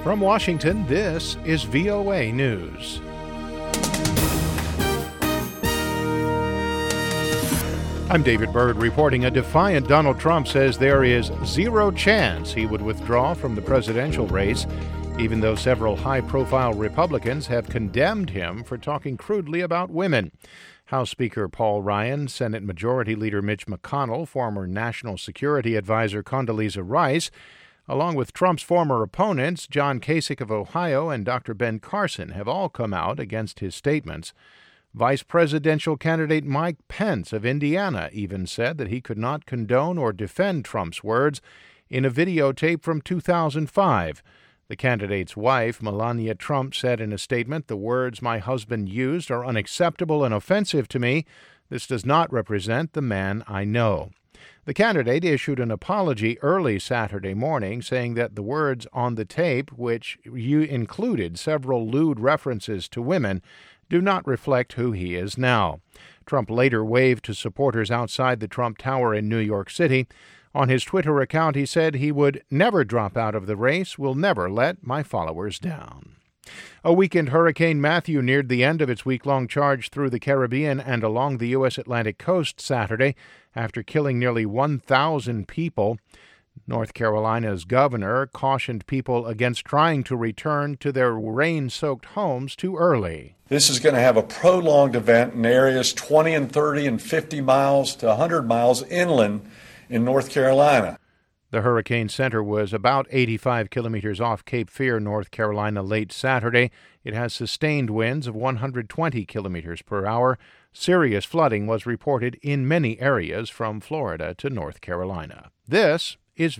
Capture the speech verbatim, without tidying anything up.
From Washington, this is V O A News. I'm David Byrd reporting. A defiant Donald Trump says there is zero chance he would withdraw from the presidential race, even though several high-profile Republicans have condemned him for talking crudely about women. House Speaker Paul Ryan, Senate Majority Leader Mitch McConnell, former National Security Advisor Condoleezza Rice, along with Trump's former opponents, John Kasich of Ohio and Doctor Ben Carson, have all come out against his statements. Vice presidential candidate Mike Pence of Indiana even said that he could not condone or defend Trump's words in a videotape from two thousand five. The candidate's wife, Melania Trump, said in a statement, "The words my husband used are unacceptable and offensive to me. This does not represent the man I know." The candidate issued an apology early Saturday morning, saying that the words on the tape, which included several lewd references to women, do not reflect who he is now. Trump later waved to supporters outside the Trump Tower in New York City. On his Twitter account, he said he would never drop out of the race, will never let my followers down. A weakened Hurricane Matthew neared the end of its week-long charge through the Caribbean and along the U S Atlantic coast Saturday after killing nearly one thousand people. North Carolina's governor cautioned people against trying to return to their rain-soaked homes too early. This is going to have a prolonged event in areas twenty and thirty and fifty miles to one hundred miles inland in North Carolina. The Hurricane Center was about eighty-five kilometers off Cape Fear, North Carolina, late Saturday. It has sustained winds of one hundred twenty kilometers per hour. Serious flooding was reported in many areas from Florida to North Carolina. This